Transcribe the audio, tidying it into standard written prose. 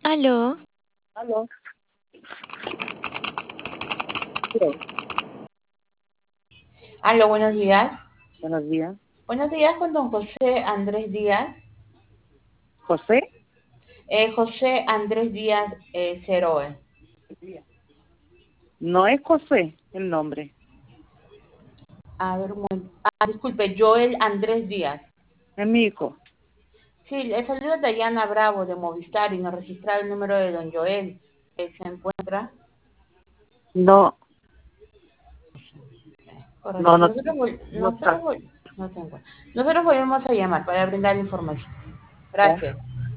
Aló, Aló. Sí. Aló, buenos días. Buenos días. Buenos días con don José Andrés Díaz. José. José Andrés Díaz Ceroe. No es José el nombre. A ver, un momento. Disculpe, Joel Andrés Díaz. Es mi hijo. Sí, le saluda Dayana Bravo de Movistar y nos registra el número de don Joel. ¿Se encuentra? No, no, Correcto. no, no está. No se encuentra. Nosotros volvemos a llamar para brindar la información. ¿Ya? Gracias.